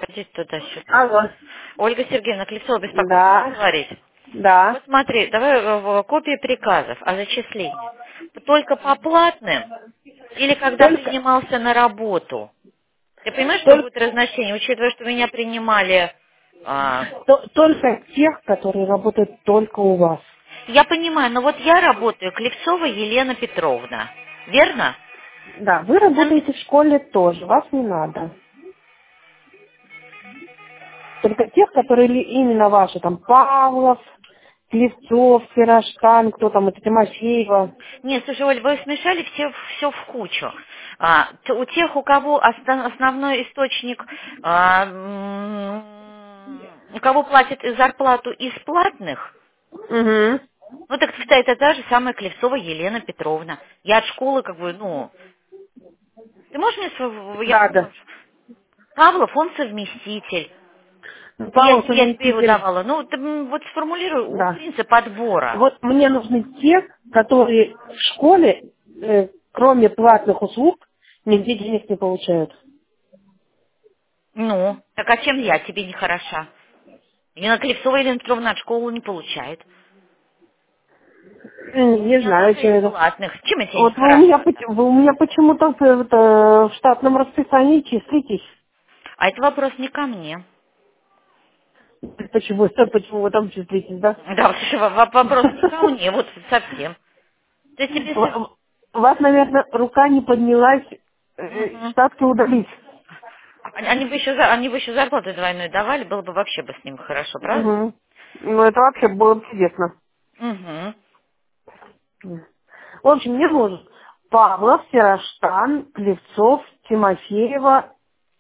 Здесь туда-сюда. Алло. Ольга Сергеевна Клевцова беспокоит. Можно Да. говорить? Да. Вот смотри, давай копии приказов о зачислении. Только по платным или когда Только, принимался на работу? Ты понимаешь, что только, будет разночтение, учитывая, что меня принимали... только тех, которые работают только у вас. Я понимаю, но вот я работаю, Клевцова Елена Петровна. Верно? Да, вы работаете в школе тоже, вас не надо. Только тех, которые именно ваши, там Павлов, Клевцов, Сираштан, кто там, это Тимофеева. Нет, слушай, Оль, вы смешали все в кучу. У тех, у кого основной источник, у кого платят зарплату из платных, Угу. ну так сказать, это та же самая Клевцова Елена Петровна. Я от школы как бы, ты можешь мне, Да, да. Павлов, он совместитель. Павлов Я тебе его совместитель. давала. Ну, ты вот сформулируй Да. принцип отбора. Вот мне нужны те, которые в школе, кроме платных услуг, нигде денег не получают. Ну, так а чем я тебе не хороша? Елена Клевцова Елена Петровна от школы не получает. У Не меня знаю, тоже что из это. платных. Чем я тебе не Вот хороша-то? вы у меня почему-то в штатном расписании числитесь. А это вопрос не ко мне. Почему вы там числитесь, да? Да, слушай, вопрос не ко мне, вот совсем. То есть тебе... У вас, наверное, рука не поднялась Мгм. штатки удалить. Они бы еще зарплату двойную давали, было бы вообще бы с ним хорошо, правда? Угу. Ну, это вообще было бы чудесно. Угу. В общем, мне нужен Павлов, Сираштан, Клевцов, Тимофеева.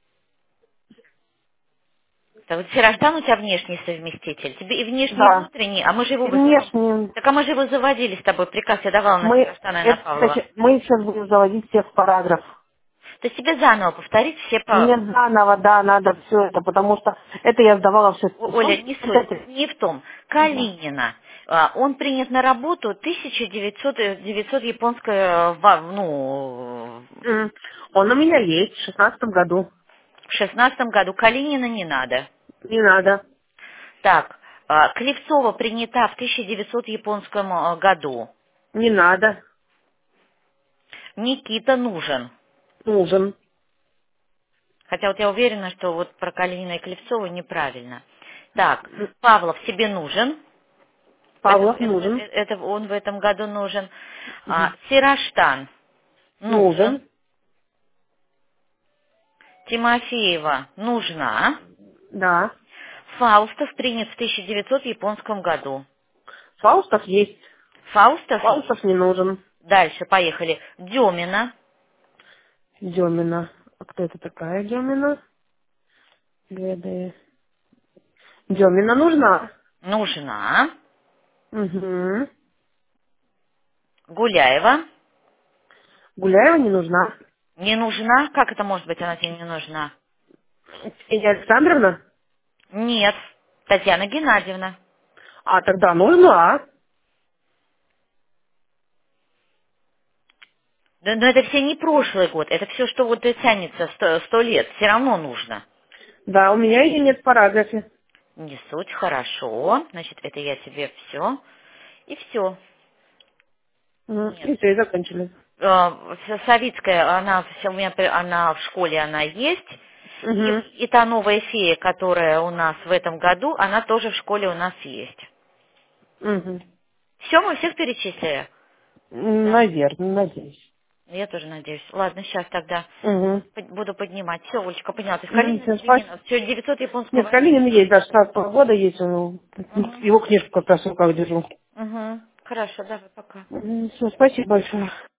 Так вот Сираштан у тебя внешний совместитель. Тебе и внешний, и Да. внутренний, а мы же его И вызывали. внешне. Так а мы же его заводили с тобой, приказ я давала на Сираштана и на Павлова. Мы сейчас будем заводить всех параграф. То есть тебе заново повторить все Мне по... заново, да, надо все это, потому что это я сдавала все. Оля, не суть, не в том. Да. Калинина, он принят на работу 1900 японская, Он у меня есть в 16 году. в 16 году. Калинина не надо. Не надо. Так, Клевцова принята в 1900 японском году. Не надо. Никита нужен. Нужен. Хотя вот я уверена, что вот про Калинина и Клевцова неправильно. Так, Павлов себе нужен. Павлов нужен. Это он в этом году нужен. Мгм. Сираштан нужен. Нужен. Тимофеева нужна. Да. Фаустов принят в 1900 японском году. Фаустов есть. Фаустов есть. Фаустов не нужен. Дальше поехали. Демина Демина. А кто это такая Демина? ГД. Демина нужна. нужна. Угу. Гуляева Гуляева не нужна. не нужна. Как это может быть, она тебе не нужна? Ксения Александровна? Нет. Татьяна Геннадьевна. А тогда нужна. Да, но это все не прошлый год. Это все, что вот и тянется 100 лет. Все равно нужно. Да, у меня ее нет в параграфе. Не суть, хорошо. Значит, это я тебе все. И все. Нет. И все, и закончили. Савицкая, она, у меня, она в школе она есть. Угу. И та новая фея, которая у нас в этом году, она тоже в школе у нас есть. Угу. Все, мы всех перечислили? Да. Наверное, надеюсь. Я тоже надеюсь. Ладно, сейчас тогда Угу. буду поднимать. Все, Олечка, подняла. То есть Ну, Калинина все, тебе не спасибо. надо. Все, 900 японского Нет, возьмешь? Калинин есть, даже 16 года есть. Угу. Его книжку как раз в руках держу. Угу. Хорошо, давай, пока. Все, спасибо большое.